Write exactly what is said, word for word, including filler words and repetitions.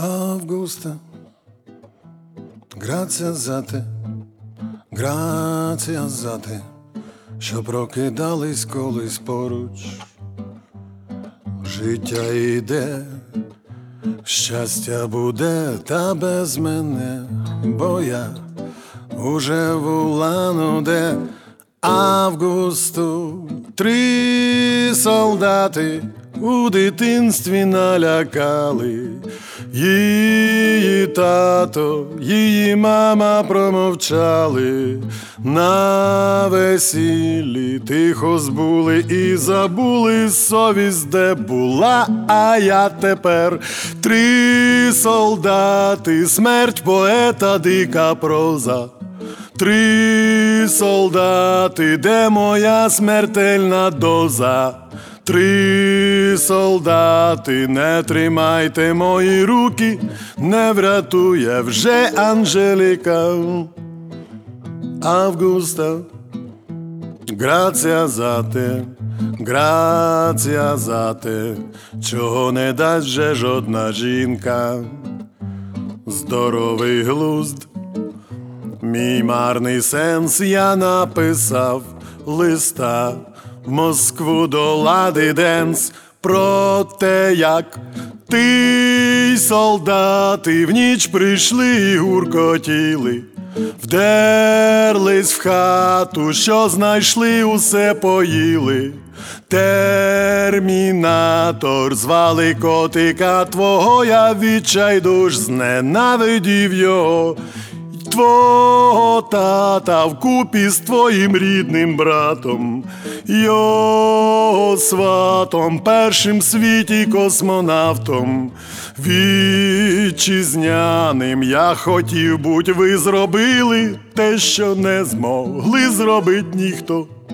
Августа, грація за те, грація за те, що прокидались колись поруч. Життя йде, щастя буде, та без мене, бо я уже в Улан-Удэ. Августу три солдати у дитинстві налякали. Її тато, її мама промовчали. На весіллі тихо збули і забули совість, де була. А я тепер три солдати, смерть поета, дика проза. Три солдати, де моя смертельна доза? Три солдати, не тримайте мої руки, не врятує вже Анжеліка. Августа, грація за те, грація за те, чого не дасть вже жодна жінка. Здоровий глузд, мій марний сенс, я написав листа в Москву до Лади Денс про те, як ти й солдати в ніч прийшли і гуркотіли, вдерлись в хату, що знайшли, усе поїли. Термінатор, звали котика твого, я відчайдуж зненавидів його. Твого тата вкупі з твоїм рідним братом, його сватом, першим в світі космонавтом. Вітчизняним я хотів буть, ви зробили те, що не змогли зробить ніхто.